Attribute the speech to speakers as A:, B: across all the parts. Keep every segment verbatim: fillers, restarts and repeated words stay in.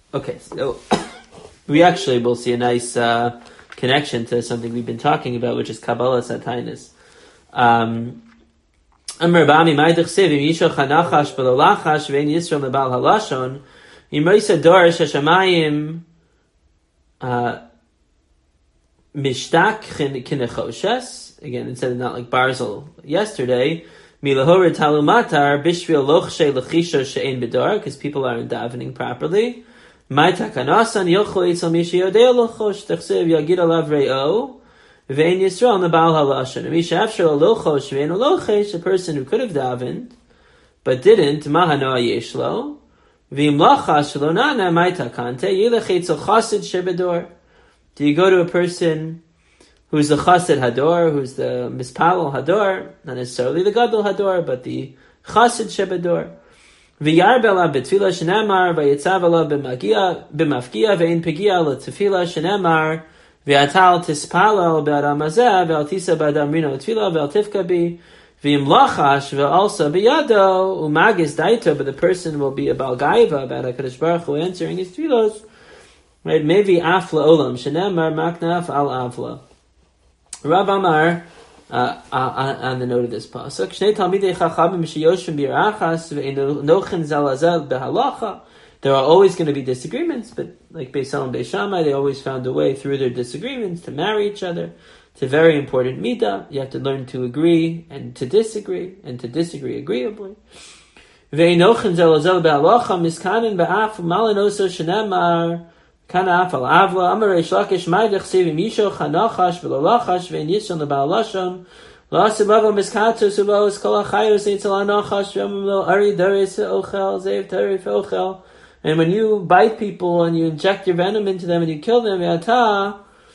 A: Okay, so we actually will see a nice uh, connection to something we've been talking about, which is Kabbalah Satainis. Um, Amar Bami Maidich Siv Im Yisho Chanachash B'lo Lachash V'ein Yisrael Mebal Halashon Im Reisa Dor Shashamayim Mishtak Kinechoshes. Again, instead of not like Barzel yesterday, Milahor Talumatar Bishvil Lochshe Lechisho She'ein B'dor, because people aren't davening properly. My takanasan yochol itzal mishiyodei lochosh techsev yagid alav re'o ve'en Yisrael nebal halashon. Misha afshar lochosh ve'en lochesh, a person who could have davened but didn't, mahanoa yeshlo v'im lachash lo nana my takante yilech itzal chasid shebedor. Do you go to a person who's the chasid hador, who's the mispalel hador, not necessarily the gadol hador, but the chasid shebedor? V'yarbela b'tfila shenemar v'yitzavala b'mafkia ve'in pegia l'tfila shenemar v'yatal tispalel b'adamazeh v'altisa b'adamrino tfila v'altifka bi v'im lachash v'alsa b'yado umagis daito, but the person will be a balgaiva about HaKadosh Baruch Hu answering his tfilos. Right? Maybe afla olam shenemar maknaf al afla. Rav Amar, Uh, uh, on the note of this pasuk, Shnei Talmidei Chachamim sheyoshim birachas ve'enochen zalazel behalacha. There are always going to be disagreements, but like Beis Hillel and Beis Shammai, they always found a way through their disagreements to marry each other. It's a very important midah. You have to learn to agree and to disagree, and to disagree agreeably. Ve'enochen zalazel behalacha miskanin ba'af malinoso shenemar Kana afal avla amar reish lakish ma'idich sevim yisho chanachash v'lo lachash ve'en yishon lebal lashon lo asibavo miskatos ulo es kol achayos eitzel anachash v'amim lo ari daris ochel zev tarif ochel. And when you bite people and you inject your venom into them and you kill them, yata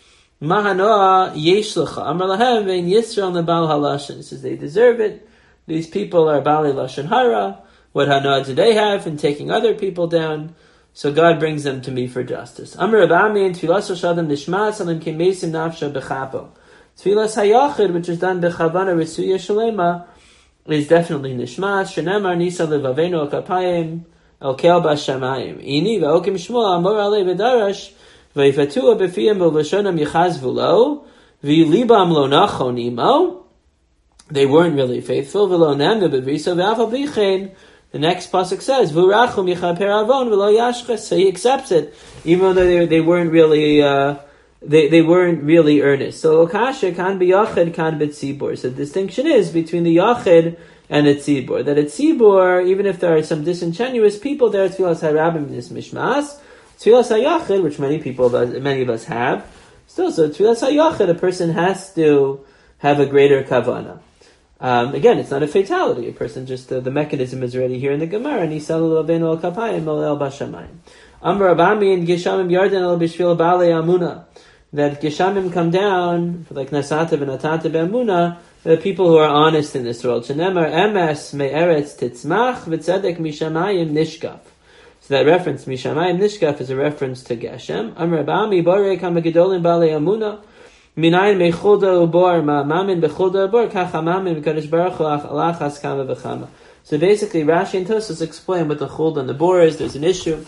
A: mahanoa yesh lecha amar lahem ve'en yisrael lebal halashon. It says they deserve it. These people are bali lashon hara. What hanoa do they have in taking other people down? So God brings them to me for justice. Amar Abami and Tfilas Shadam Nishmas Alim Kemesim Nafsha Bechapo. Tfilas Hayachid, which is done Bechavana Risuya Shalema, is definitely Nishmas. Shenemar Nisa Levaveno Kapayim El Kel Bashamayim. Ini Ve'okim Shmuel Amor Ale Vedarash Ve'fatua Befiyam V'Lashonam Yichaz V'lo V'Libam Lo Nachon Imo. They weren't really faithful. V'Lo Nemna B'Vrisa V'Afa B'Chein. The next pasuk says, "V'urachum yichaper avon v'lo yashches." So he accepts it, even though they they weren't really uh, they they weren't really earnest. So okasha kan b'yachid kan b'tzibur. So the distinction is between the yachid and the tzibur. That a tzibur, even if there are some disingenuous people there, tfilas harabim is mishmas. Tfilas hayachid, which many people many of us have, still so tfilas hayachid, a person has to have a greater kavanah. Um, again, it's not a fatality. A person just, uh, the mechanism is already here in the Gemara. And Nisalu Avenu al Kapayim al Bashamayim. Amr Abami and Geshamim Yarden al Bishvil Bale Amuna. That Geshamim come down, like Nasata v'Natata be'Amuna, the people who are honest in this world. Shenemar Emes me'eretz titzmach v'tzedek mishamayim nishkaf. So that reference, mishamayim nishkaf, is a reference to Geshem. Amr Abami Borei Kama Gedolim Bale Amuna. Minayin mechulda ubor ma mamin bechulda ubor kachamamin v'kadosh baruch hu alachas kama v'chama. So basically, Rashi and Tosfos explain what the chulda and the bor is. There's an issue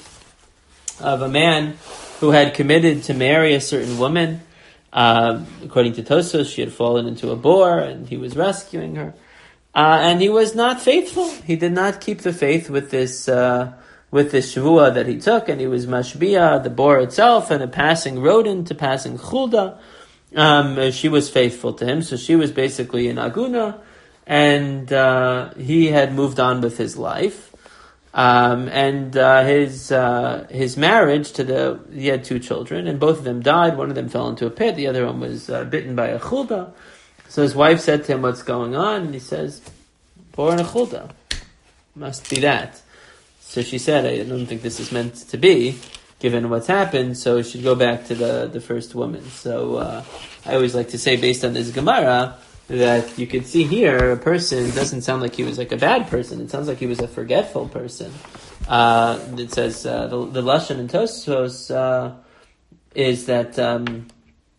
A: of a man who had committed to marry a certain woman. Uh, according to Tosfos, she had fallen into a bor, and he was rescuing her. Uh, and he was not faithful. He did not keep the faith with this uh, with this shavua that he took, and he was mashbia, the bor itself, and a passing rodent, a passing chulda. Um, she was faithful to him, so she was basically an aguna, and uh, he had moved on with his life. Um, and uh, his uh, his marriage to the he had two children, and both of them died. One of them fell into a pit. The other one was uh, bitten by a chulda. So his wife said to him, "What's going on?" And he says, "Born a chulda, must be that." So she said, "I don't think this is meant to be, given what's happened, so we should go back to the, the first woman." So uh, I always like to say, based on this Gemara, that you could see here a person doesn't sound like he was like a bad person. It sounds like he was a forgetful person. Uh, it says uh, the, the Lashon and Tosfos uh, is that um,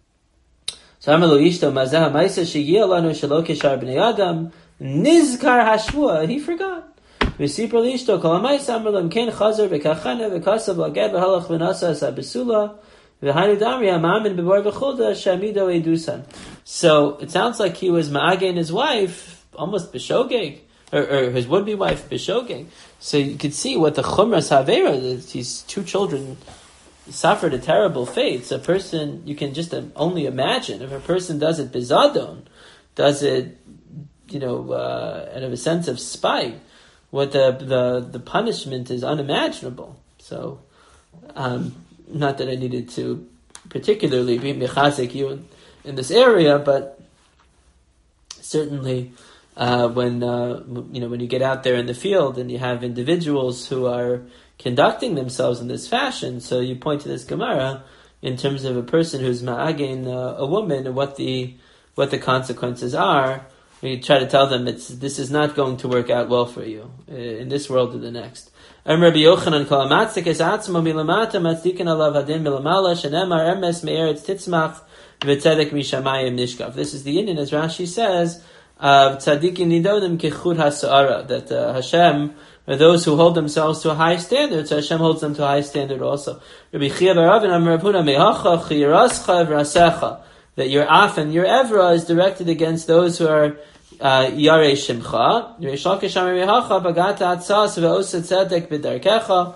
A: so Amalu Ishto Mazah Maisa Shigiyah Lanu Shelo Keshar Bnei Adam Nizkar Hashvua. He forgot. V'sipra lishto kol hamayis amar lam ken chazer v'kachana v'kasav l'ged v'halach v'nasa as abesula v'hainu damri ha'ma'amin b'bor v'chulda shamido edusan. So it sounds like he was ma'agin his wife, almost b'shogeg, or, or his would-be wife b'shogeg. So you could see what the chumras havera is. These two children suffered a terrible fate. So a person, you can just only imagine, if a person does it bizadon, does it, you know, uh, out of a sense of spite, what the, the, the punishment is unimaginable. So, um, not that I needed to particularly be mechazik you in, in this area, but certainly, uh, when, uh, you know, when you get out there in the field and you have individuals who are conducting themselves in this fashion, so you point to this Gemara in terms of a person who's ma'agin uh, a woman and what the, what the consequences are. You try to tell them it's this is not going to work out well for you uh, in this world or the next. Rabbi Yochanan kol hamatzik es atzmo milamata matzikin alav hadin milamala shenemar emes me'eretz titzmach v'tzedek mishamayim nishkav. This is the Indian, as Rashi says, of tzadikin nidonim kechud hasa'ara, that uh, Hashem, or those who hold themselves to a high standard, so Hashem holds them to a high standard also. Rabbi Chia b'Ravin amar Rabuna mehacha chirascha v'rasecha, that your af and your evra is directed against those who are yarei shimcha. Reish Lakish amar mehacha bagata atzas ve'osa tzedek b'darkecha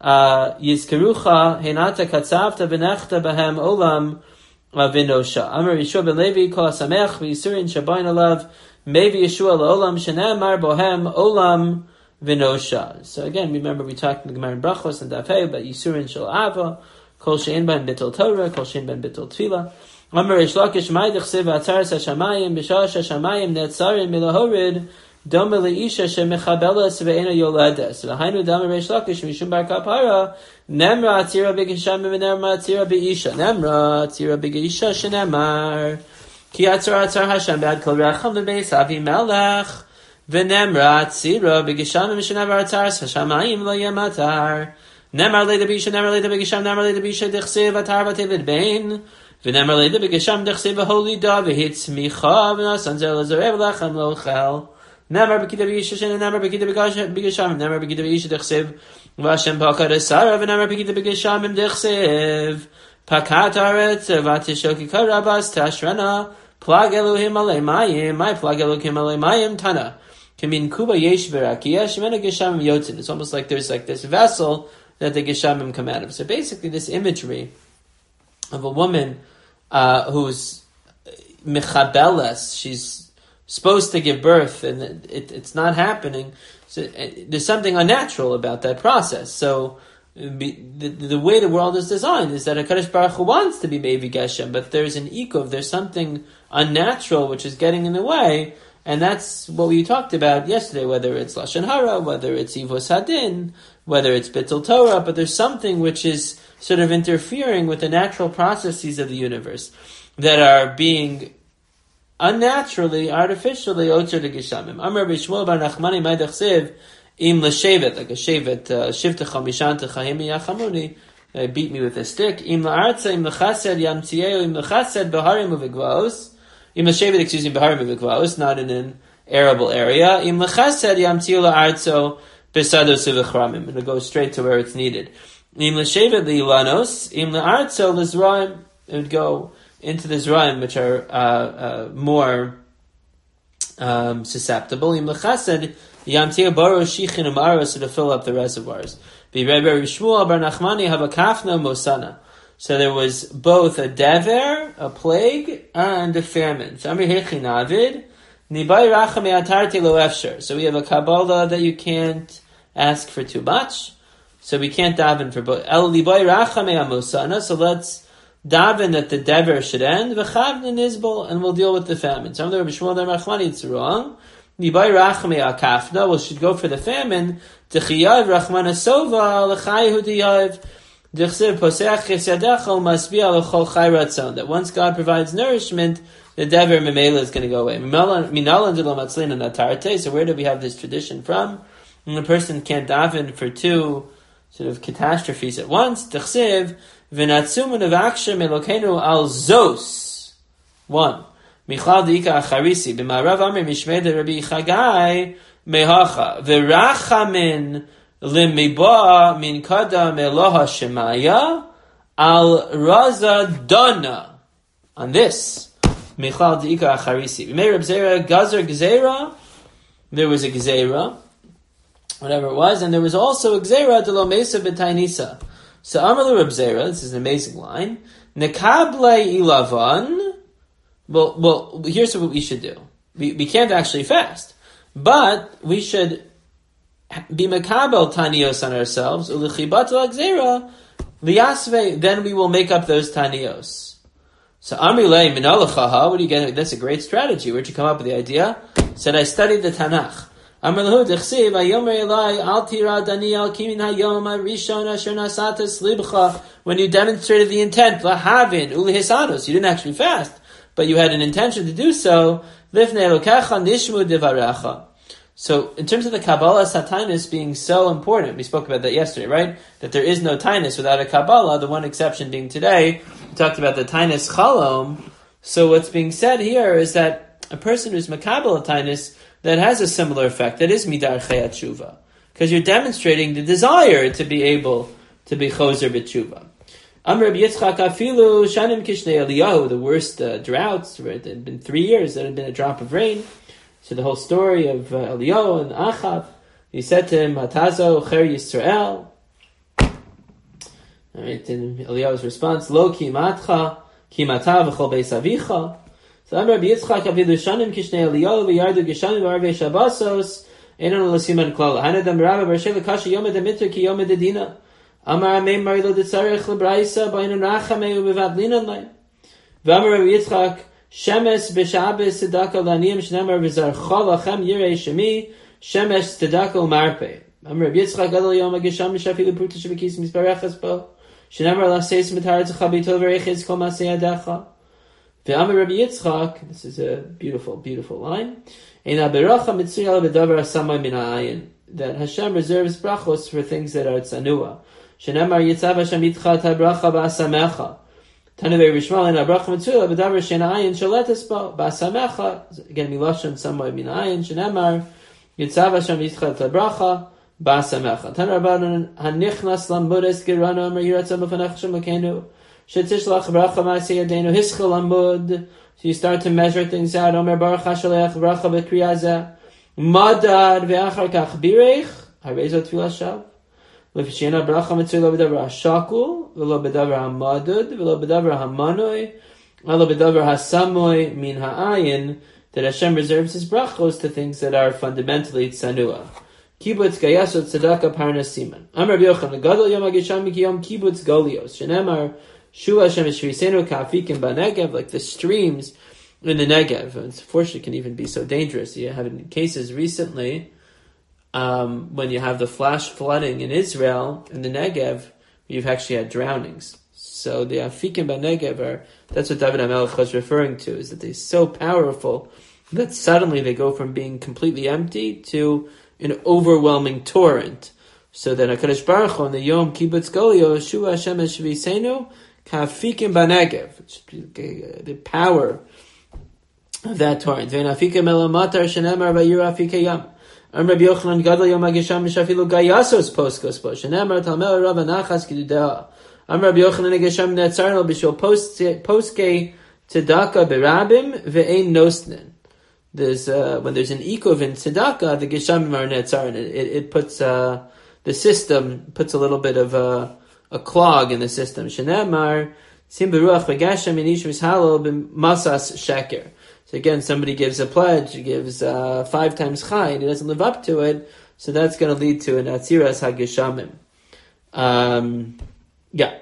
A: yizkerucha henata katzavta v'nechta b'hem olam v'nosha. Amar Yeshua ben Levi kol hasamech v'yisurin shabayin alav mevi Yeshua la'olam shenemar bohem olam v'nosha. So again, remember we talked in the Gemara in Brachos and Daf Hey about Yisurin shel Ava, kol she'en ben bittul Torah, kol she'en ben bittul Tefillah. Amar Reish Lakish ma'idich sev atzaras hashamayim b'shas hashamayim netzarim milahorid dome leisha shemechabelas ve'ena yoledes. V'hainu dama Reish Lakish mishum bar kapara nemra atzira b'gisham v'nemra atzira b'isha nemra atzira b'gisha shenemar ki atzar atzar Hashem b'ad kol racham v'beis avi melech v'nemra atzira b'gisham v'shenavar atzaras hashamayim lo yamatar nemar leida b'isha nemar leida b'gisham nemar leida b'isha dichsev atar v'tevid bein v'nemar leida b'gisham dichsev v'holi da v'hitz micha v'nasan zel azarev lachem lochel nemar b'kida b'isha shen nemar b'kida b'gisham nemar b'kida b'isha dichsev v'ashem pakad esara v'nemar b'kida b'gisham im dichsev pakat aretz v'atishoki karabas tashrana plag elohim alei mayim my plag elohim alei mayim tana kamin kuba yesh v'rakiya shemena gishamim yotzin. It's almost like there's like this vessel that the gishamim come out of. So basically this imagery of a woman uh, who's mechabeles, she's supposed to give birth and it, it's not happening. So uh, there's something unnatural about that process. So the, the, the way the world is designed is that HaKadosh Baruch Hu wants to be Mevi Geshem, but there's an ikov, there's something unnatural which is getting in the way, and that's what we talked about yesterday, whether it's Lashon Hara, whether it's Ivos Hadin, whether it's Bittul Torah, but there's something which is sort of interfering with the natural processes of the universe that are being unnaturally, artificially, Otzer de Geshamim. Amar Bishmuel bar Nachmani Maidach Siv, Im l'shevet, like a shevet, shivtecha mishantecha hemi yachamuni, they beat me with a stick. Im la'arza, im l'chased, yamtiyeu, im l'chased, beharim uvigvaos. Im l'shevet, excuse me, beharim uvigvaos, not in an arable area. Im l'chased, yamtiyeu la'arzo, besados uvechramim. It'll go straight to where it's needed. Im l'shevet, li'ulanos, im la'arzo, l'zraim, it would go into the zraim, which are uh, uh, more um, susceptible. Im l'chased, Yamtia Baro Shichin Umaros to fill up the reservoirs. Be Rebbe Shmuel bar Nachmani have a kafna mosana. So there was both a dever, a plague, and a famine. So Amri Hechin Avid, Nibai Rachame Atarte Lo Efsher. So we have a Kabbalah that you can't ask for too much. So we can't daven for both. El Nibai Rachame Amosana. So let's daven that the dever should end. V'chavna Nizbol, and we'll deal with the famine. So Amri Rebbe Shmuel bar Nachmani, it's wrong. Nibai rachme akafna. Well, should go for the famine. Techiyav rachmana sova lechayehu diyav. Dechsev poseach chesadecha umasbia lechol chay ratzon. That once God provides nourishment, the dever memela is going to go away. Minalan de lo matzlina natarte. So where do we have this tradition from? And the person can't daven for two sort of catastrophes at once. Dechsev v'natzumun avaksha melokenu al zos. One. Michal Dika Acharisi, B'marav Amri Mishmei de Rabbi Chagai, mehacha v'rachamin limiba min kadam eloha shemaya al raza dana. On this, Michal Deika Acharisi. V'mei Reb Zera Gazer Gzeira. There was a Gzeira, whatever it was, and there was also a Gzeira de lo Mesa b'Tainisa. So Amalu Reb Zera, this is an amazing line. Nekable ilavan. Well, well, here's what we should do. We we can't actually fast, but we should be makabel tanios on ourselves. Ulichibat lagzera liyasve. Then we will make up those tanios. So Amrilei minalachaha. What do you get? That's a great strategy. Where'd you come up with the idea? Said I studied the Tanakh. Amrilahu dechsiv ayomer elai al tira daniel kimin hayom rishon asher nasata slibcha. When you demonstrated the intent, lahavin ulihisanos, you didn't actually fast, but you had an intention to do so. Lifnei elokecha nishmu devarecha. So, in terms of the Kabbalah Satinus being so important, we spoke about that yesterday, right? That there is no Tainus without a Kabbalah, the one exception being today. We talked about the Tainus Chalom. So what's being said here is that a person who's Makabal Tainus, that has a similar effect, that is Midar Chayat Tshuva. Because you're demonstrating the desire to be able to be Choser B'Tshuva. Amr Rabbi Yitzchak Afilu Shanim Kishnei Eliyahu, the worst uh, droughts, right? It had been three years, there had been a drop of rain. So the whole story of uh, Eliyahu and Achav, he said to him, Hatazo Cher Yisrael. All right, and Eliyahu's response, Lo ki matcha, ki mata v'chol beis avicha. So Amar Rabbi Yitzchak avidu shanim kishnei Eliyahu v'yardu geshanim v'arvei shabasos enon l'siman klala. Hanadam rabba b'rshei l'kasha yom edamitra ki yom edadina. Amar amei marilo d'tzarech l'braisa b'ainon rachamei u'bevadlinan lai. V'amar Rabbi Yitzchak Shemesh b'shabes tzedaka laniyim shnamar v'zarcha lachem yirei shemi shemesh tzedaka u'marpei. Amar Rabbi Yitzchak gadol yom hagesham mishafilu pruta shebekis misparechas bo shnamar laseis mitaretz chabito v'reiches kol masei yadecha. Ve'amar Rabbi Yitzchak, this is a beautiful, beautiful line. Ein haberacha mitzuyal b'davar asamay min ha'ayin, that Hashem reserves brachos for things that are tzanua. Shnamar yitzav Hashem itcha tabracha ba'asamecha. Tanavei Rishmal in Abracham Mitzuyah, B'davar Shena Ayin Shaletes Bo Ba'asamecha. Again, Milashon somewhere Min Ayin Shenemar Yitzav Hashem Yitcha Tabracha Ba'asamecha. Tanarabban Hanichnas Lambudes Gerano Amar Yiratzam Ufanach Shem Lekenu Shetishlach Bracha Ma'aseh Yadeinu Hischel Lamud. So you start to measure things out. Omer Baruch HaShalech Bracha B'Kriyazeh Madad Ve'achar Kach Birech Harezot Tfilah Shav. L'fishena bracha mitzvah lo b'davar hashakul, v'lo b'davar hamadud, v'lo b'davar hamanoi, v'lo b'davar hasamoy min ha'ayin, that Hashem reserves His brachos to things that are fundamentally tzanua. Kibbutz gayasot tzedakah parnasiman. Amar Rabbi Yochanan, gadol yom hagesham mikiyom kibbutz golios. Shenemar shu Hashem eshvisenu ka'afikim ba'negev, like the streams in the Negev. Unfortunately, it can even be so dangerous. You have in cases recently. Um, when you have the flash flooding in Israel, in the Negev, you've actually had drownings. So the Afikim b'Negev are, that's what David HaMelech was referring to, is that they're so powerful that suddenly they go from being completely empty to an overwhelming torrent. So that HaKadosh Baruch Hu on the Yom Kibbutz Golio, Shu Hashem Eshvisenu, Ka'afikim b'Negev, the power of that torrent. Ve'en Afikim elamatar shenemar v'yir Afikei Yam. Am Rabbi Yochanan gadol yom hagesham mishafilu gayasos poskos po shenemar talmel rav anachas kidudea. Am Rabbi Yochanan hagesham netzarno b'shul poske tzedakah berabim ve'ein nosnin. There's uh, when there's an ikuv in tzedakah, the geshamim are netzarno. It, it, it puts uh, the system puts a little bit of a, a clog in the system. Shenemar sim beruach v'gashem inish mishalo b'masas sheker. So again, somebody gives a pledge, gives uh, five times chai, and he doesn't live up to it, so that's going to lead to an atziras hageshamim. Um, yeah.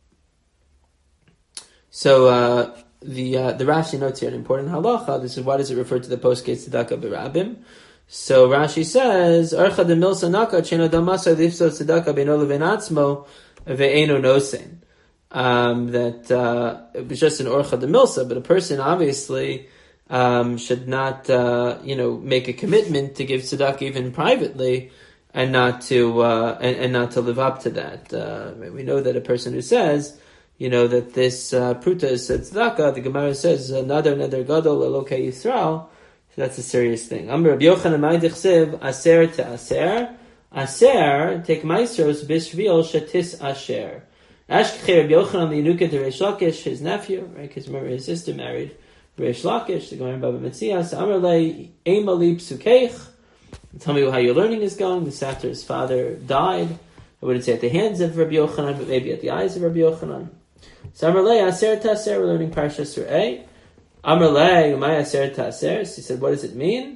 A: So uh, the uh, the Rashi notes here an important halacha. This is why does it refer to the post-gate tzedakah berabim? So Rashi says, "Archa de milsa naka cheno damasa lifso tzedakah beino levein atzmo ve'eno nosein." Um, that uh, it was just an orcha de milsa, but a person obviously. Um, should not, uh, you know, make a commitment to give tzedakah even privately, and not to, uh, and, and not to live up to that. Uh, we know that a person who says, you know, that this uh, pruta is tzedakah, the Gemara says, "Nadar nadar gadol elokei Yisrael." that's a serious thing. Amr Rabbi Yochanan Mai Dichsev Aser to Aser. Aser, take Maestros, Bishvil, Shatis Asher. Ashkech Rabbi Yochanan Yenuka to Reish Lakish, his nephew, right? Because remember his sister married Reish Lakish, the Gemara Baba Metzias. Amr Lei Eimali Psukeich. Tell me how your learning is going. This after his father died. I wouldn't say at the hands of Rabbi Yochanan, but maybe at the eyes of Rabbi Yochanan. So Amr Lei Aser Taser, we're learning Parshas Re'eh. Amr Lei Umay Aser Taser. So he said, what does it mean?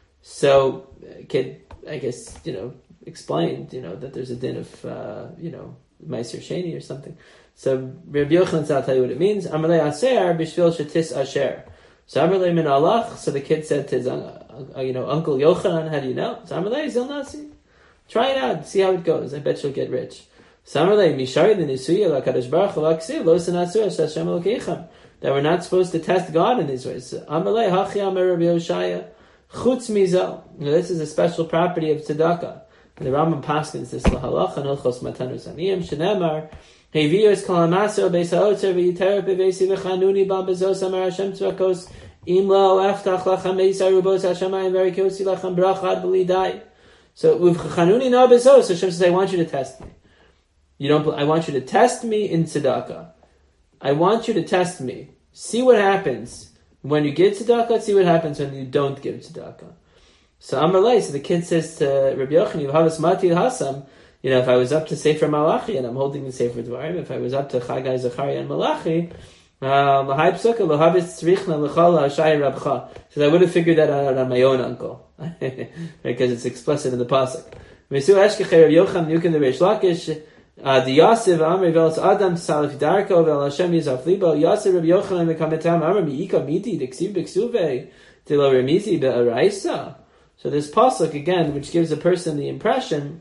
A: So, kid, I guess, you know, explained, you know, that there's a din of, uh, you know, Meiser Sheni or something. So Rabbi Yochanan said, I'll tell you what it means. Amr Lei Aser Bishvil Shatis Asher. So Amr Lei Min Allah. So the kid said to his, uh, you know, Uncle Yochanan, how do you know? So Amr Lei Zil Nasi. Try it out, see how it goes. I bet you'll get rich. So Amr Lei Mishari the Nisuya LaKadosh Baruch Hu Laksiv Lo Sanatsu Hashem Elokeichem. That we're not supposed to test God in these ways. So Amr Lei Hachi Amar Rabbi Yoshaya Chutz Mizal. This is a special property of tzedakah. And the Rambam paskins this lahalacha and hilchos matanus aniyim shenemar hevius kol hamaser beis haotzer v'yiter bevesi v'chanuni bam bezos amar Hashem tzvakos im lo aftach lachem beisar rubos hashemayim verikosi lachem brachad b'lidai. So with chanuni na bezos, Hashem says, I want you to test me. You don't. I want you to test me in tzedakah. I want you to test me. See what happens when you give tzedakah. See what happens when you don't give tzedakah. So Amar Lei, so the kid says to Rabbi Yochanan, Havas Mati Hasam, you know, if I was up to Sefer Malachi and I'm holding the Sefer Dvarim, if I was up to Chagai, Zechariah, and Malachi, Lahai Psuka, Lohabis Tzrichna, Lechal, Hashai Rabcha. So I would have figured that out on my own uncle. Because it's explicit in the Pasuk. Mesu Eshkechei Rabbi Yochanan, Yukin the Reish Lakish, the Yasiv, Amri Velas Adam, Salif Darko, Vel Hashem Yizaf Libo, Yasiv Rabbi Yochanan, Mekametam, Amri Miika Miti, Diksiv Biksuve, Tilo Remizi Be'araisa. So this pasuk again, which gives a person the impression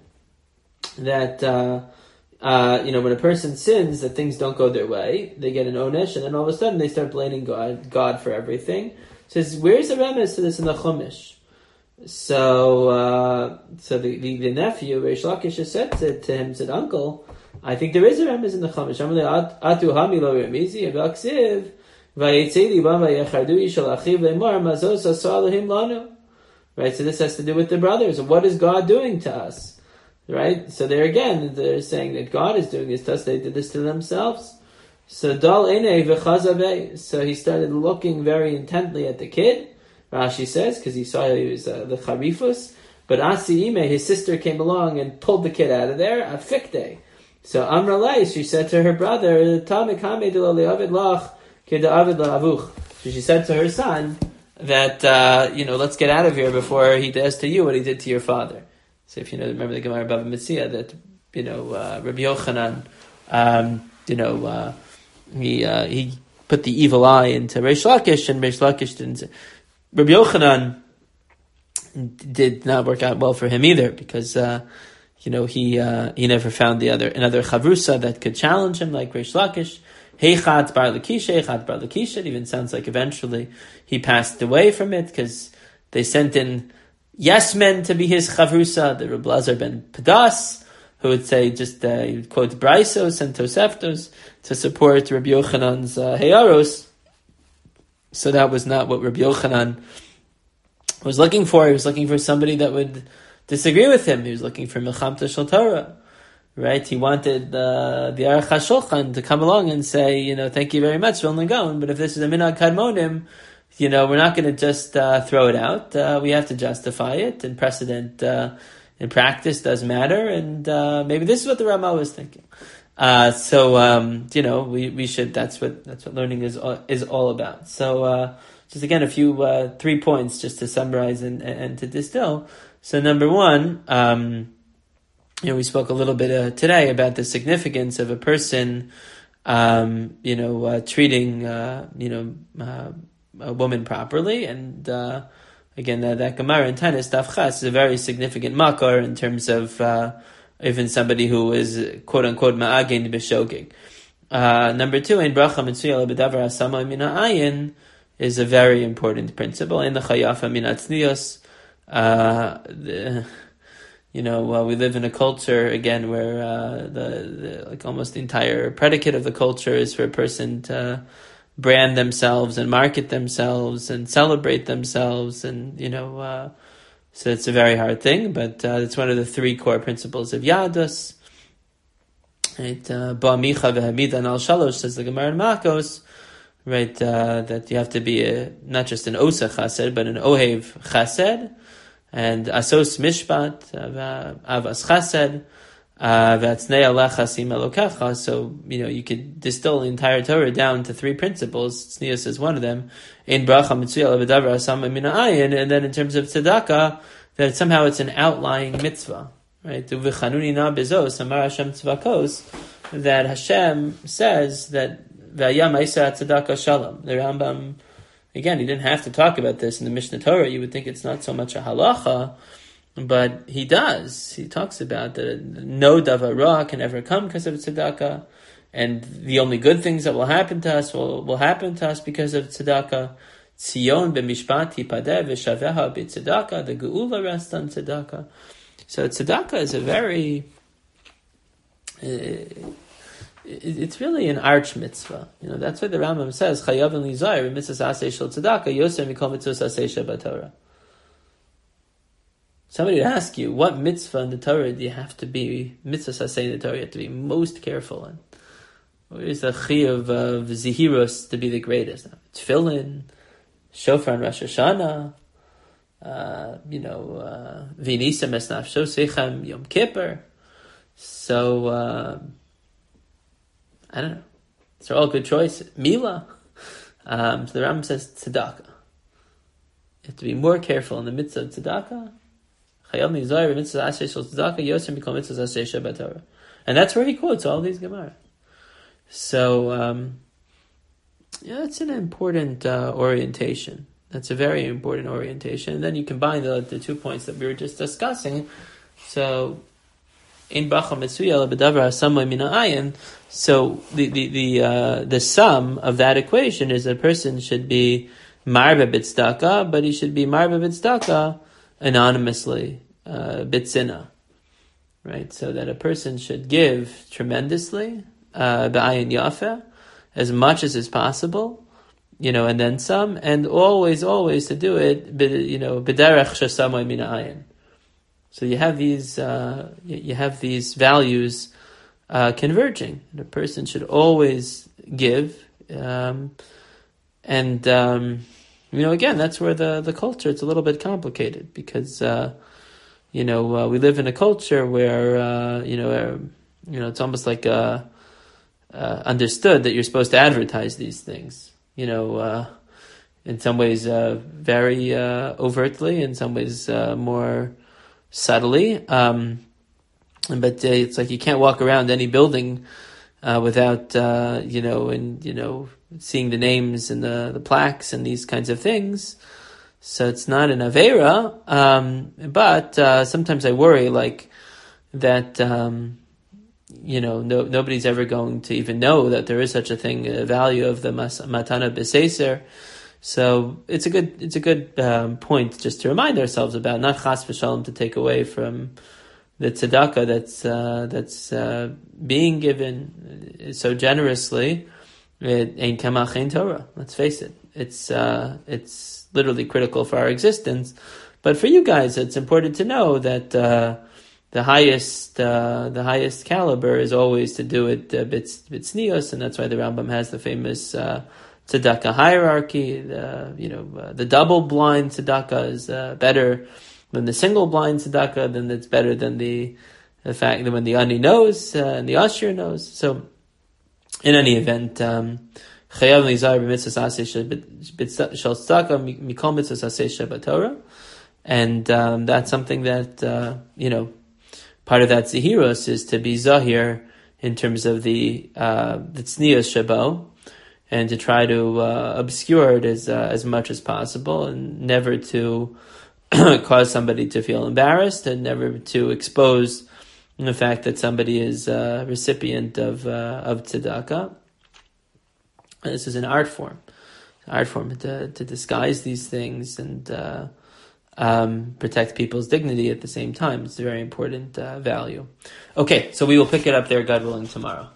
A: that uh, uh, you know, when a person sins, that things don't go their way, they get an onesh, and then all of a sudden they start blaming God, God for everything. So it says, where's the remez to this in the Chumash? So, uh, so the, the, the nephew Reish Lakish has said to, to him, said, Uncle, I think there is a remez in the Chumash. Atu hami lo remizi abaksiv vayetzeli ba vayechardu ishal achiv lemor mazos asar lahim lanu. Right, so this has to do with the brothers. What is God doing to us? Right, so there again, they're saying that God is doing this to us. They did this to themselves. So dal enei v'chazavei. So he started looking very intently at the kid. Rashi says because he saw he was uh, the charifus. But Asi Ime, his sister, came along and pulled the kid out of there. Afikte. So Amra Lei, she said to her brother, Tamik Hamid lo le'avid lach keda avid la'avuch. So she said to her son that, uh, you know, let's get out of here before he does to you what he did to your father. So if you know, remember the Gemara Bava Metzia that, you know, uh, Rabbi Yochanan, um, you know, uh, he uh, he put the evil eye into Reish Lakish, and Reish Lakish didn't. Rabbi Yochanan did not work out well for him either, because, uh, you know, he uh, he never found the other another chavrusa that could challenge him like Reish Lakish. Heichat bar Lakisha, Heichat bar Lakisha. It even sounds like eventually he passed away from it because they sent in yes men to be his chavrusa, the Reb Lazar ben Padas, who would say just, uh, he would quote Braisos and Toseftos to support Rabbi Yochanan's uh, Heyaros. So that was not what Rabbi Yochanan was looking for. He was looking for somebody that would disagree with him. He was looking for Milchamta Shel Torah. Right, he wanted uh, the Aruch HaShulchan to come along and say, you know, thank you very much, Vilna Gaon, but if this is a Minhag Kadmonim, you know, we're not going to just uh, throw it out. Uh, we have to justify it, and precedent uh, in practice does matter, and uh, maybe this is what the Rama was thinking. Uh, so, um, you know, we, we should, that's what that's what learning is is all about. So, uh, just again, a few, uh, three points just to summarize and, and to distill. So, number one, um, you know, we spoke a little bit uh, today about the significance of a person, um, you know, uh, treating, uh, you know, uh, a woman properly. And, uh, again, that, that Gemara in Tanis Daf Ches is a very significant makor in terms of, uh, even somebody who is, quote unquote, ma'agin b'shogig. Uh, number two, in bracha mitzuyah lebedavar asama min ha'ayin is a very important principle. In the chayafa min atznios, uh, the, You know, uh, we live in a culture, again, where uh, the, the like almost the entire predicate of the culture is for a person to brand themselves and market themselves and celebrate themselves, and you know, uh, so it's a very hard thing. But uh, it's one of the three core principles of Yadus. Right, Ba'amicha v'hamidan al shalosh, says the Gemara in Makos. Right, uh, that you have to be a, not just an osa chesed, but an ohev chesed, and asos mishpat, uh, avas chesed, v'atznei alecha sim elokecha. So, you know, you could distill the entire Torah down to three principles. Tznius is one of them. In bracha mitzuyah lebedavar asama min ha'ayin, and then in terms of tzedakah, that somehow it's an outlying mitzvah. Right, v'chanuni na bezos, amar Hashem tzvakos, that Hashem says that V'ayam Isa Tzedakah Shalom. The Rambam, again, he didn't have to talk about this in the Mishnah Torah. You would think it's not so much a halacha, but he does. He talks about that no davar ra can ever come because of tzedakah, and the only good things that will happen to us will, will happen to us because of tzedakah. Tzion b'mishpat hipadeh v'shaveha b'tzedakah. The geula rests on tzedakah. So tzedakah is a very... Uh, It's really an arch mitzvah. You know, that's why the Rambam says, Chayav and Lizayr, mitzvah aseh shel tzedakah, yosem mikol mitzvah aseh shebatorah. Somebody would ask you, what mitzvah in the Torah do you have to be, mitzvah aseh in the Torah, you have to be most careful in? Where is the chiyuv of zihirus to be the greatest? Tefillin, shofar and Rosh Hashanah, uh, you know, v'nisam es nafsho sechem Yom Kippur. So, uh, I don't know. These are all good choices. Mila. Um, so the Rambam says tzedakah. You have to be more careful in the mitzvah of tzedakah. And that's where he quotes all these Gemara. So, um, yeah, that's an important uh, orientation. That's a very important orientation. And then you combine the, the two points that we were just discussing. So, in bracha mitzuyah lebedavar asama min ha'ayin. So the the the uh, the sum of that equation is that a person should be marbe b'tzedakah, but he should be marbe b'tzedakah anonymously, uh, b'tzina, right? So that a person should give tremendously, uh, b'ayin yafeh, as much as is possible, you know, and then some, and always, always to do it, you know, b'derech shesama min ha'ayin. So you have these, uh, you have these values uh, converging. And a person should always give, um, and um, you know, again, that's where the, the culture it's a little bit complicated because uh, you know uh, we live in a culture where uh, you know uh, you know it's almost like uh, uh, understood that you're supposed to advertise these things. You know, uh, in some ways, uh, very uh, overtly, in some ways, uh, more subtly, um, but uh, it's like you can't walk around any building uh, without, uh, you know, and you know, seeing the names and the, the plaques and these kinds of things. So it's not an avera, um, but uh, sometimes I worry, like that, um, you know, no, nobody's ever going to even know that there is such a thing, a value of the mas- matana b'seiser. So it's a good it's a good um, point just to remind ourselves about, not chas v'shalom to take away from the tzedakah that's uh, that's uh, being given so generously. It ain't kamach ein Torah. Let's face it, it's uh, it's literally critical for our existence. But for you guys, it's important to know that uh, the highest uh, the highest caliber is always to do it uh, bits bitsnios, and that's why the Rambam has the famous Uh, tzedakah hierarchy. The you know uh, the double blind tzedakah is uh, better than the single blind tzedakah. Then it's better than the the fact that when the ani knows uh, and the usher knows. So, in any event, chayav nizar b'mitzvah aseh shel tzedakah mikol mitzvah aseh shebatorah, and um, that's something that uh, you know part of that zehirus is to be zahir in terms of the uh, the tznius shabo, and to try to uh, obscure it as uh, as much as possible, and never to cause somebody to feel embarrassed, and never to expose the fact that somebody is a recipient of uh, of tzedakah. And this is an art form, an art form to to disguise these things and uh, um, protect people's dignity at the same time. It's a very important uh, value. Okay, so we will pick it up there, God willing, tomorrow.